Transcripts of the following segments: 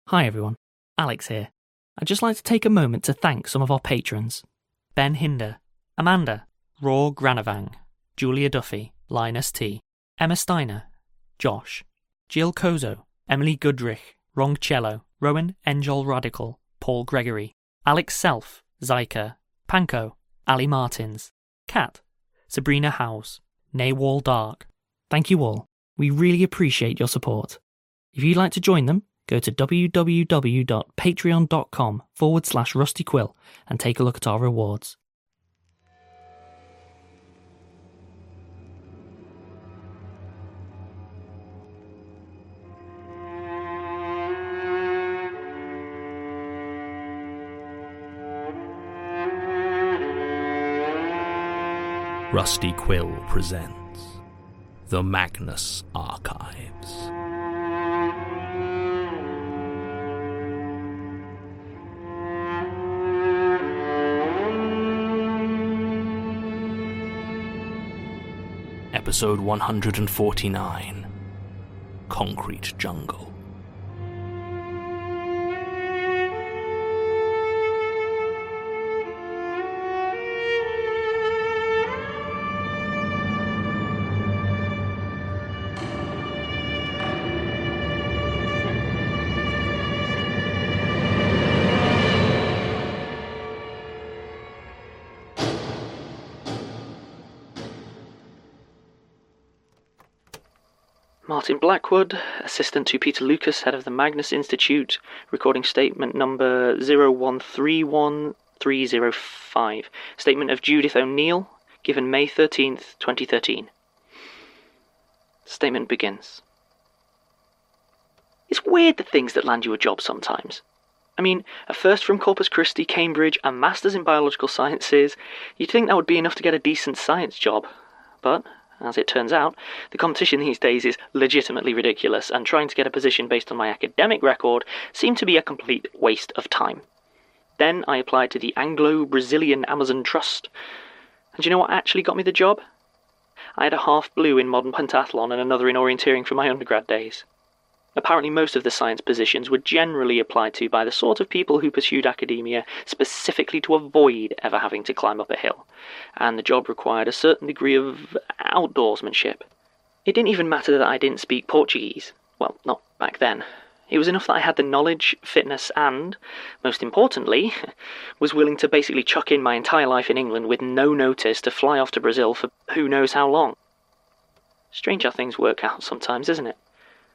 Hi everyone, Alex here. I'd just like to take a moment to thank some of our patrons. Ben Hinder, Amanda, Raw Granavang, Julia Duffy, Linus T, Emma Steiner, Josh, Jill Kozo, Emily Goodrich, Wrong Cello, Rowan Enjol Radical, Paul Gregory, Alex Self, Zyka, Panko, Ali Martins, Kat, Sabrina Howes, Naywall Dark. Thank you all. We really appreciate your support. If you'd like to join them, go to www.patreon.com/rustyquill and take a look at our rewards. Rusty Quill presents The Magnus Archives. Episode 149, Concrete Jungle. Martin Blackwood, assistant to Peter Lucas, head of the Magnus Institute, recording statement number 0131305. Statement of Judith O'Neill, given May 13th, 2013. Statement begins. It's weird the things that land you a job sometimes. I mean, a first from Corpus Christi, Cambridge, a master's in biological sciences. You'd think that would be enough to get a decent science job. But as it turns out, the competition these days is legitimately ridiculous, and trying to get a position based on my academic record seemed to be a complete waste of time. Then I applied to the Anglo-Brazilian Amazon Trust. And do you know what actually got me the job? I had a half blue in modern pentathlon and another in orienteering from my undergrad days. Apparently most of the science positions were generally applied to by the sort of people who pursued academia specifically to avoid ever having to climb up a hill, and the job required a certain degree of outdoorsmanship. It didn't even matter that I didn't speak Portuguese. Well, not back then. It was enough that I had the knowledge, fitness, and, most importantly, was willing to basically chuck in my entire life in England with no notice to fly off to Brazil for who knows how long. Strange how things work out sometimes, isn't it?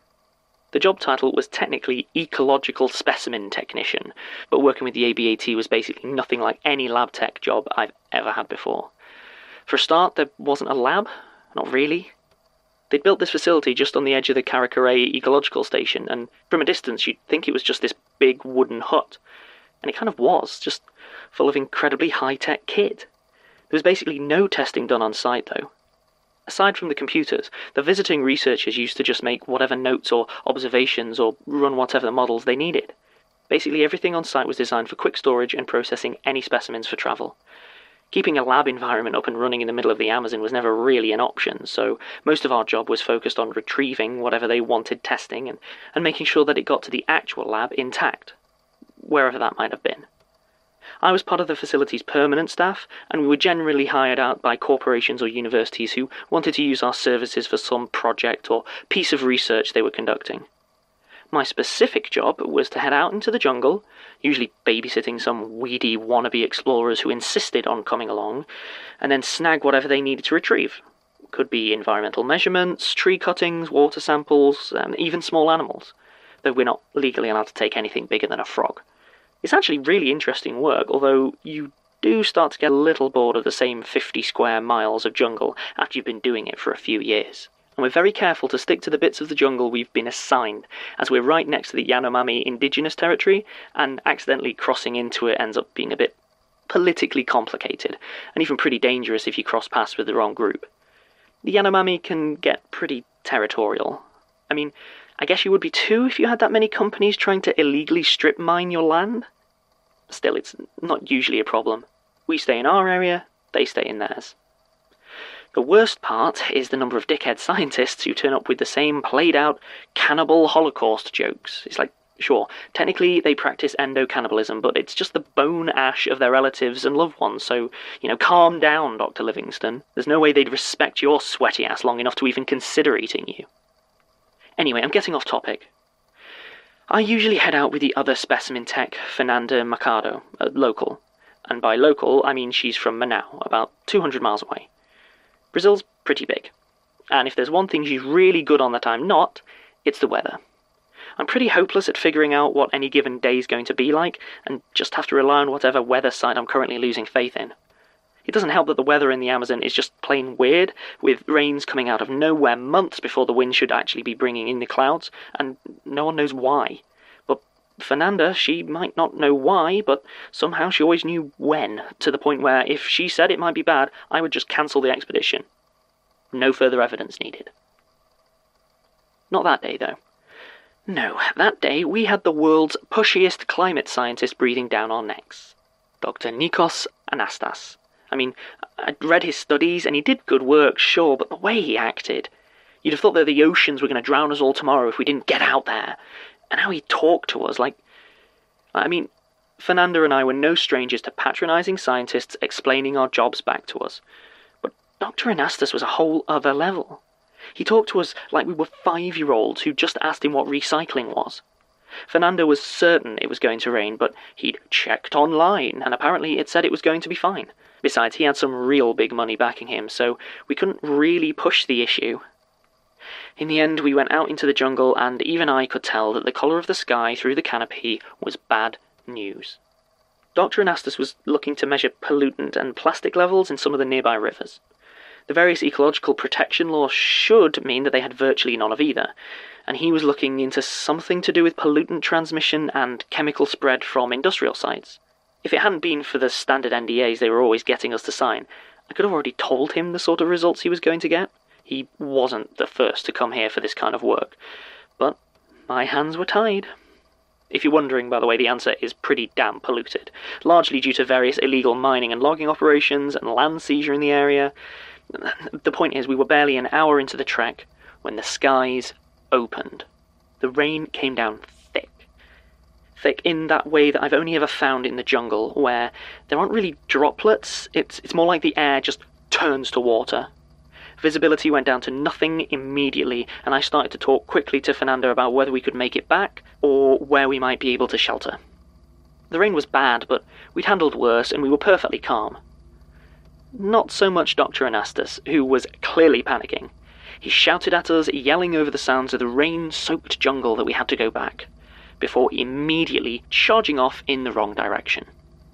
The job title was technically Ecological Specimen Technician, but working with the ABAT was basically nothing like any lab tech job I've ever had before. For a start, there wasn't a lab. Not really. They'd built this facility just on the edge of the Carriacou Ecological Station, and from a distance you'd think it was just this big wooden hut. And it kind of was, just full of incredibly high-tech kit. There was basically no testing done on site, though. Aside from the computers, the visiting researchers used to just make whatever notes or observations or run whatever models they needed. Basically everything on site was designed for quick storage and processing any specimens for travel. Keeping a lab environment up and running in the middle of the Amazon was never really an option, so most of our job was focused on retrieving whatever they wanted testing and making sure that it got to the actual lab intact, wherever that might have been. I was part of the facility's permanent staff, and we were generally hired out by corporations or universities who wanted to use our services for some project or piece of research they were conducting. My specific job was to head out into the jungle, usually babysitting some weedy wannabe explorers who insisted on coming along, and then snag whatever they needed to retrieve. Could be environmental measurements, tree cuttings, water samples, even small animals, though we're not legally allowed to take anything bigger than a frog. It's actually really interesting work, although you do start to get a little bored of the same 50 square miles of jungle after you've been doing it for a few years. And we're very careful to stick to the bits of the jungle we've been assigned, as we're right next to the Yanomami indigenous territory, and accidentally crossing into it ends up being a bit politically complicated, and even pretty dangerous if you cross paths with the wrong group. The Yanomami can get pretty territorial. I mean, I guess you would be too if you had that many companies trying to illegally strip mine your land. Still, it's not usually a problem. We stay in our area, they stay in theirs. The worst part is the number of dickhead scientists who turn up with the same played-out cannibal Holocaust jokes. It's like, Sure, technically they practice endocannibalism, but it's just the bone ash of their relatives and loved ones, so, calm down, Dr. Livingston. There's no way they'd respect your sweaty ass long enough to even consider eating you. Anyway, I'm getting off topic. I usually head out with the other specimen tech, Fernanda Mercado, a local. And by local, I mean she's from Manaus, about 200 miles away. Brazil's pretty big. And if there's one thing she's really good on that I'm not, it's the weather. I'm pretty hopeless at figuring out what any given day's going to be like, and just have to rely on whatever weather site I'm currently losing faith in. It doesn't help that the weather in the Amazon is just plain weird, with rains coming out of nowhere months before the wind should actually be bringing in the clouds, and no one knows why. But Fernanda, she might not know why, but somehow she always knew when, to the point where if she said it might be bad, I would just cancel the expedition. No further evidence needed. Not that day, though. No, that day we had the world's pushiest climate scientist breathing down our necks. Dr. Nikos Anastas. I mean, I'd read his studies, and he did good work, sure, but the way he acted... You'd have thought that the oceans were going to drown us all tomorrow if we didn't get out there. And how he talked to us, Fernanda and I were no strangers to patronising scientists explaining our jobs back to us. But Dr. Anastas was a whole other level. He talked to us like we were 5-year-olds who just asked him what recycling was. Fernanda was certain it was going to rain, but he'd checked online, and apparently it said it was going to be fine. Besides, he had some real big money backing him, so we couldn't really push the issue. In the end, we went out into the jungle, and even I could tell that the colour of the sky through the canopy was bad news. Dr. Anastas was looking to measure pollutant and plastic levels in some of the nearby rivers. The various ecological protection laws should mean that they had virtually none of either, and he was looking into something to do with pollutant transmission and chemical spread from industrial sites. If it hadn't been for the standard NDAs they were always getting us to sign, I could have already told him the sort of results he was going to get. He wasn't the first to come here for this kind of work, but my hands were tied. If you're wondering, by the way, the answer is pretty damn polluted, largely due to various illegal mining and logging operations and land seizure in the area. The point is, we were barely an hour into the trek when the skies opened. The rain came down thick. Thick in that way that I've only ever found in the jungle, where there aren't really droplets, it's more like the air just turns to water. Visibility went down to nothing immediately, and I started to talk quickly to Fernanda about whether we could make it back, or where we might be able to shelter. The rain was bad, but we'd handled worse, and we were perfectly calm. Not so much Dr. Anastas, who was clearly panicking. He shouted at us, yelling over the sounds of the rain-soaked jungle that we had to go back, before immediately charging off in the wrong direction.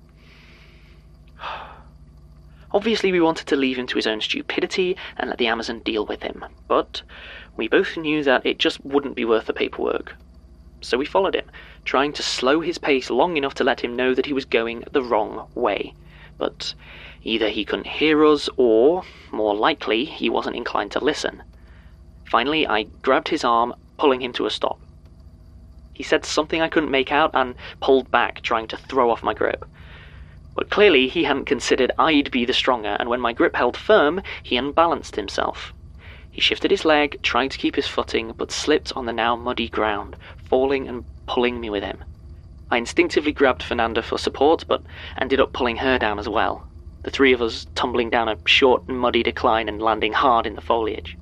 Obviously, we wanted to leave him to his own stupidity and let the Amazon deal with him, but we both knew that it just wouldn't be worth the paperwork. So we followed him, trying to slow his pace long enough to let him know that he was going the wrong way. But either he couldn't hear us, or, more likely, he wasn't inclined to listen. Finally, I grabbed his arm, pulling him to a stop. He said something I couldn't make out and pulled back, trying to throw off my grip. But clearly he hadn't considered I'd be the stronger, and when my grip held firm, he unbalanced himself. He shifted his leg, trying to keep his footing, but slipped on the now muddy ground, falling and pulling me with him. I instinctively grabbed Fernanda for support, but ended up pulling her down as well, the three of us tumbling down a short and muddy decline and landing hard in the foliage.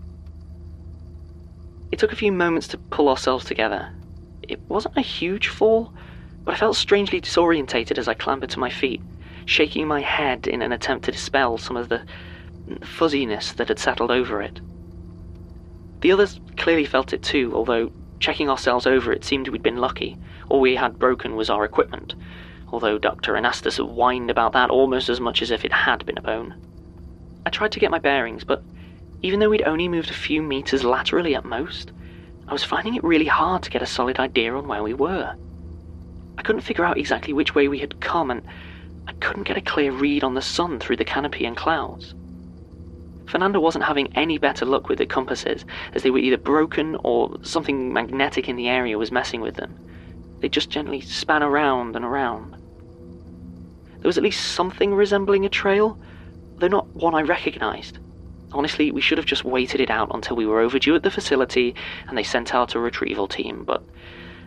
It took a few moments to pull ourselves together. It wasn't a huge fall, but I felt strangely disorientated as I clambered to my feet, shaking my head in an attempt to dispel some of the fuzziness that had settled over it. The others clearly felt it too, although checking ourselves over it seemed we'd been lucky. All we had broken was our equipment, although Dr. Anastas whined about that almost as much as if it had been a bone. I tried to get my bearings, but even though we'd only moved a few meters laterally at most, I was finding it really hard to get a solid idea on where we were. I couldn't figure out exactly which way we had come, and I couldn't get a clear read on the sun through the canopy and clouds. Fernanda wasn't having any better luck with the compasses, as they were either broken or something magnetic in the area was messing with them. They just gently span around and around. There was at least something resembling a trail, though not one I recognised. Honestly, we should have just waited it out until we were overdue at the facility and they sent out a retrieval team, but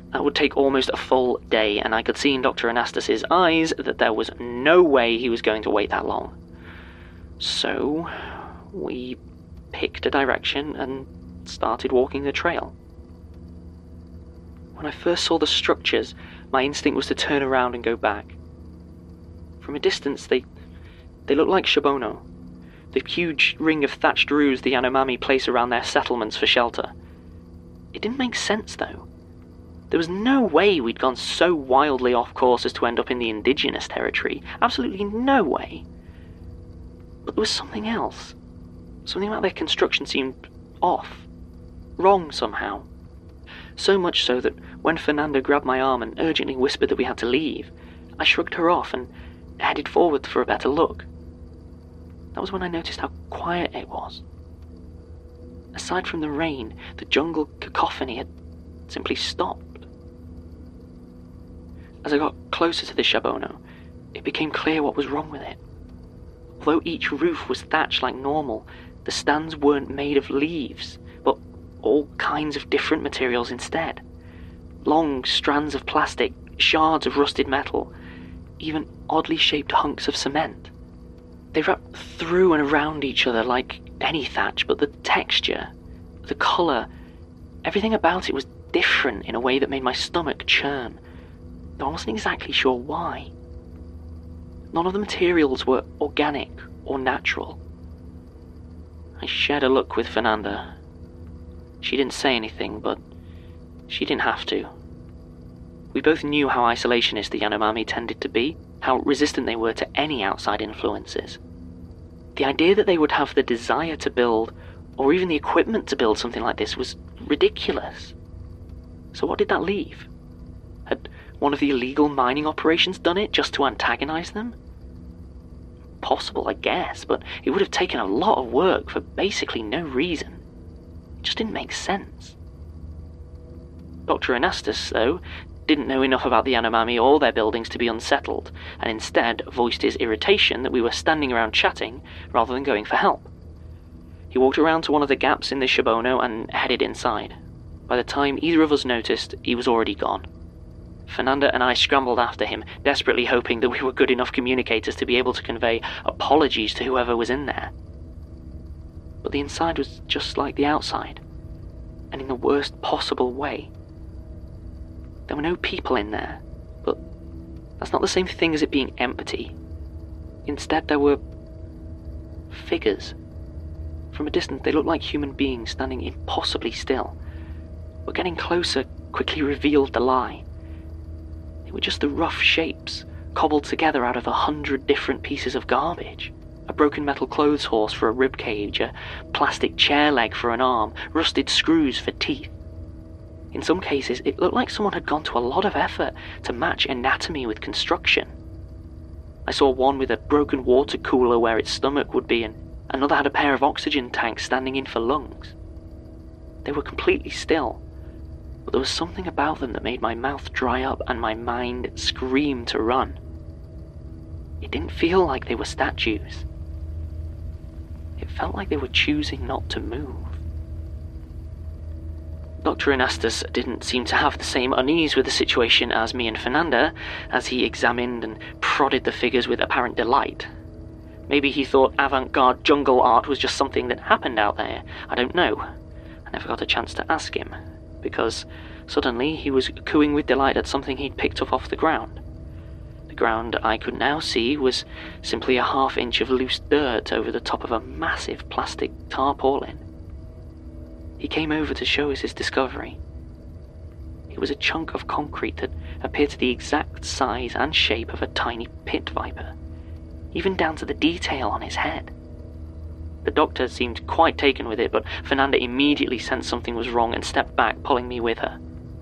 That would take almost a full day, and I could see in Dr. Anastas's eyes that there was no way he was going to wait that long. So, we picked a direction and started walking the trail. When I first saw the structures, my instinct was to turn around and go back. From a distance, they looked like Shabono, the huge ring of thatched roofs the Yanomami place around their settlements for shelter. It didn't make sense, though. There was no way we'd gone so wildly off course as to end up in the indigenous territory. Absolutely no way. But there was something else. Something about their construction seemed off. Wrong somehow. So much so that when Fernanda grabbed my arm and urgently whispered that we had to leave, I shrugged her off and headed forward for a better look. That was when I noticed how quiet it was. Aside from the rain, the jungle cacophony had simply stopped. As I got closer to the Shabono, it became clear what was wrong with it. Although each roof was thatched like normal, the stands weren't made of leaves, but all kinds of different materials instead. Long strands of plastic, shards of rusted metal, even oddly shaped hunks of cement. They wrapped through and around each other like any thatch, but the texture, the colour, everything about it was different in a way that made my stomach churn, though I wasn't exactly sure why. None of the materials were organic or natural. I shared a look with Fernanda. She didn't say anything, but she didn't have to. We both knew how isolationist the Yanomami tended to be, how resistant they were to any outside influences. The idea that they would have the desire to build, or even the equipment to build something like this, was ridiculous. So what did that leave? Had one of the illegal mining operations done it just to antagonize them? Possible, I guess, but it would have taken a lot of work for basically no reason. It just didn't make sense. Dr. Anastas, though, didn't know enough about the Yanomami or their buildings to be unsettled, and instead voiced his irritation that we were standing around chatting rather than going for help. He walked around to one of the gaps in the Shabono and headed inside. By the time either of us noticed, he was already gone. Fernanda and I scrambled after him, desperately hoping that we were good enough communicators to be able to convey apologies to whoever was in there. But the inside was just like the outside, and in the worst possible way. There were no people in there, but that's not the same thing as it being empty. Instead, there were figures. From a distance, they looked like human beings standing impossibly still, but getting closer quickly revealed the lie. They were just the rough shapes, cobbled together out of 100 different pieces of garbage. A broken metal clothes horse for a rib cage, a plastic chair leg for an arm, rusted screws for teeth. In some cases, it looked like someone had gone to a lot of effort to match anatomy with construction. I saw one with a broken water cooler where its stomach would be, and another had a pair of oxygen tanks standing in for lungs. They were completely still, but there was something about them that made my mouth dry up and my mind scream to run. It didn't feel like they were statues. It felt like they were choosing not to move. Dr. Anastas didn't seem to have the same unease with the situation as me and Fernanda, as he examined and prodded the figures with apparent delight. Maybe he thought avant-garde jungle art was just something that happened out there. I don't know. I never got a chance to ask him, because suddenly he was cooing with delight at something he'd picked up off the ground. The ground, I could now see, was simply a half-inch of loose dirt over the top of a massive plastic tarpaulin. He came over to show us his discovery. It was a chunk of concrete that appeared to the exact size and shape of a tiny pit viper, even down to the detail on his head. The doctor seemed quite taken with it, but Fernanda immediately sensed something was wrong and stepped back, pulling me with her.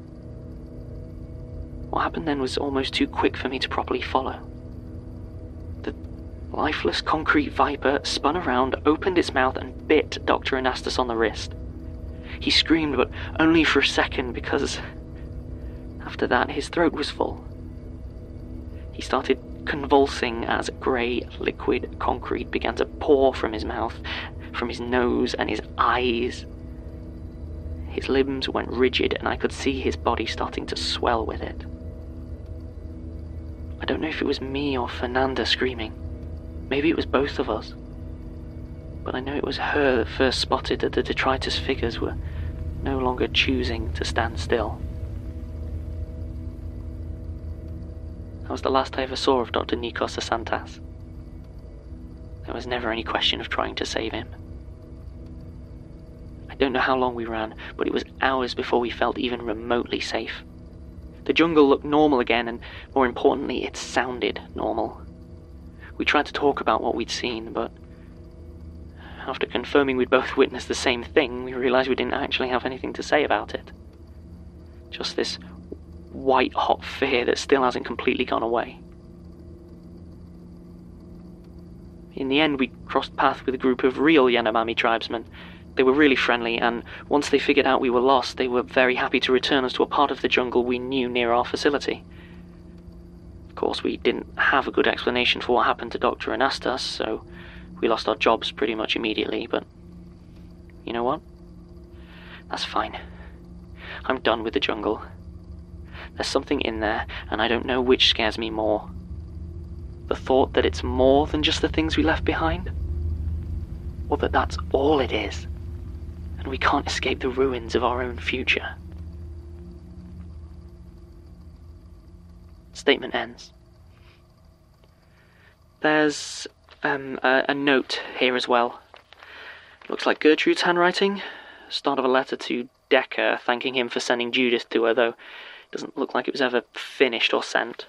What happened then was almost too quick for me to properly follow. The lifeless concrete viper spun around, opened its mouth, and bit Dr. Anastas on the wrist. He screamed, but only for a second, because after that his throat was full. He started convulsing as grey liquid concrete began to pour from his mouth, from his nose and his eyes. His limbs went rigid and I could see his body starting to swell with it. I don't know if it was me or Fernanda screaming. Maybe it was both of us. But I know it was her that first spotted that the detritus figures were no longer choosing to stand still. That was the last I ever saw of Dr. Nikos Asantas. There was never any question of trying to save him. I don't know how long we ran, but it was hours before we felt even remotely safe. The jungle looked normal again, and more importantly, it sounded normal. We tried to talk about what we'd seen, but after confirming we'd both witnessed the same thing, we realized we didn't actually have anything to say about it. Just this white-hot fear that still hasn't completely gone away. In the end, we crossed paths with a group of real Yanomami tribesmen. They were really friendly, and once they figured out we were lost, they were very happy to return us to a part of the jungle we knew near our facility. Of course, we didn't have a good explanation for what happened to Dr. Anastas, so we lost our jobs pretty much immediately, but you know what? That's fine. I'm done with the jungle. There's something in there, and I don't know which scares me more. The thought that it's more than just the things we left behind? Or that that's all it is, and we can't escape the ruins of our own future. Statement ends. There's a note here as well. Looks like Gertrude's handwriting. Start of a letter to Decker thanking him for sending Judith to her, though it doesn't look like it was ever finished or sent.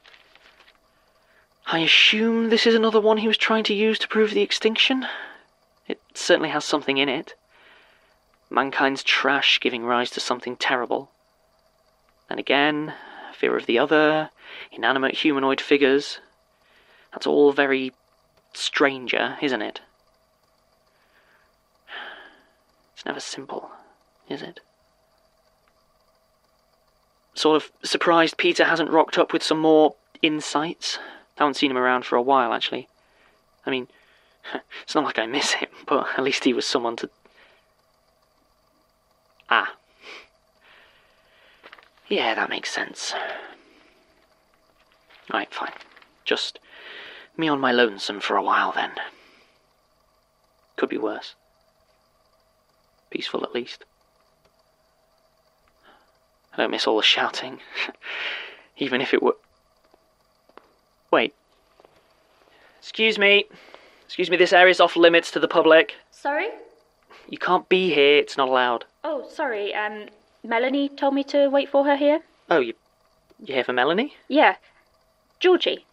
I assume this is another one he was trying to use to prove the extinction. It certainly has something in it. Mankind's trash giving rise to something terrible. Then again, fear of the other, inanimate humanoid figures. That's all very stranger, isn't it? It's never simple, is it? Sort of surprised Peter hasn't rocked up with some more insights. Haven't seen him around for a while, actually. I mean, it's not like I miss him, but at least he was someone to... Ah. Yeah, that makes sense. Right, fine. Just me on my lonesome for a while, then. Could be worse. Peaceful, at least. I don't miss all the shouting. Even if it were... Wait. Excuse me, this area's off limits to the public. Sorry? You can't be here, it's not allowed. Oh, sorry, Melanie told me to wait for her here. Oh, you here for Melanie? Yeah. Georgie.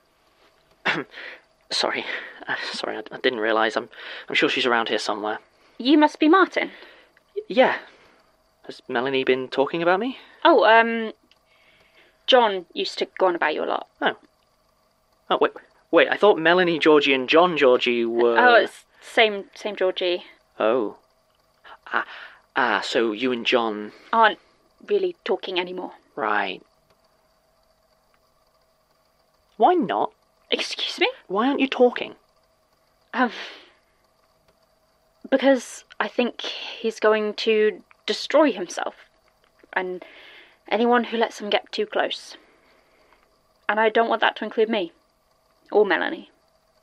Sorry, I didn't realise. I'm sure she's around here somewhere. You must be Martin. Yeah. Has Melanie been talking about me? Oh, John used to go on about you a lot. Oh, wait, I thought Melanie Georgie and John Georgie were... Oh, it's same Georgie. Oh. So you and John... aren't really talking anymore. Right. Why not? Excuse me? Why aren't you talking? Because I think he's going to destroy himself. And anyone who lets him get too close. And I don't want that to include me. Or Melanie.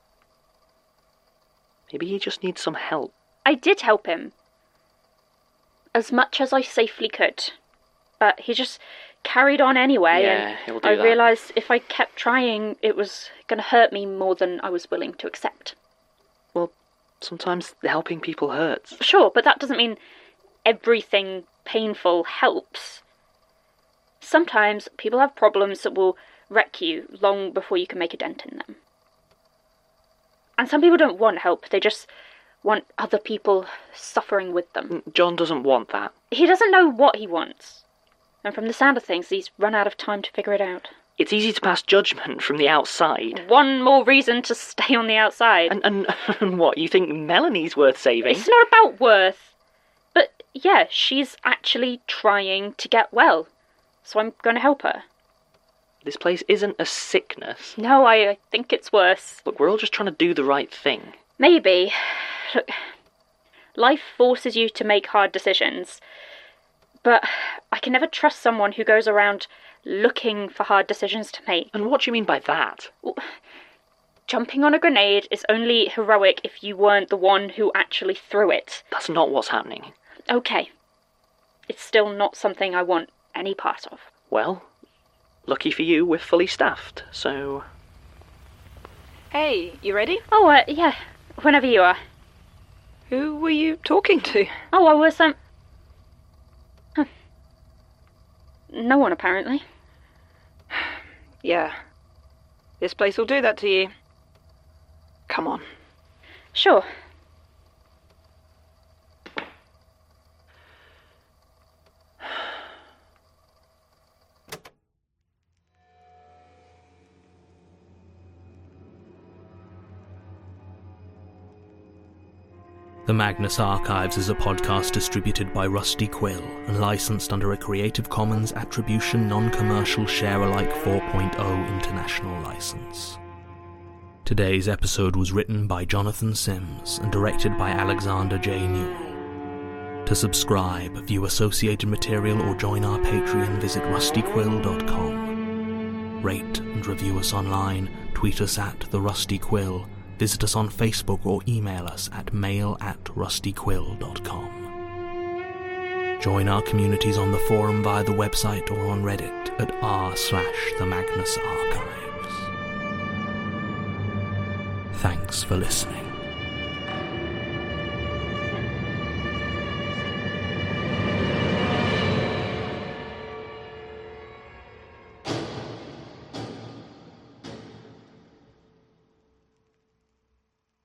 Maybe he just needs some help. I did help him. As much as I safely could. But he just carried on anyway, yeah, and he'll do I that. realised if I kept trying, it was going to hurt me more than I was willing to accept. Well, sometimes helping people hurts. Sure, but that doesn't mean everything painful helps. Sometimes people have problems that will wreck you long before you can make a dent in them. And some people don't want help, they just want other people suffering with them. John doesn't want that. He doesn't know what he wants. And from the sound of things, he's run out of time to figure it out. It's easy to pass judgment from the outside. One more reason to stay on the outside. And what, you think Melanie's worth saving? It's not about worth. But yeah, she's actually trying to get well. So I'm going to help her. This place isn't a sickness. No, I think it's worse. Look, we're all just trying to do the right thing. Maybe. Look, life forces you to make hard decisions. but I can never trust someone who goes around looking for hard decisions to make. And what do you mean by that? Well, jumping on a grenade is only heroic if you weren't the one who actually threw it. That's not what's happening. Okay. It's still not something I want any part of. Well, lucky for you, we're fully staffed, so... Hey, you ready? Oh, yeah. Whenever you are. Who were you talking to? Oh, I was, No one, apparently. Yeah. This place will do that to you. Come on. Sure. The Magnus Archives is a podcast distributed by Rusty Quill and licensed under a Creative Commons Attribution Non-Commercial Share-alike 4.0 International License. Today's episode was written by Jonathan Sims and directed by Alexander J. Newell. To subscribe, view associated material or join our Patreon, visit rustyquill.com. Rate and review us online, tweet us at The Rusty Quill, visit us on Facebook or email us at mail@rustyquill.com. Join our communities on the forum via the website or on Reddit at r/The Magnus Archives. Thanks for listening.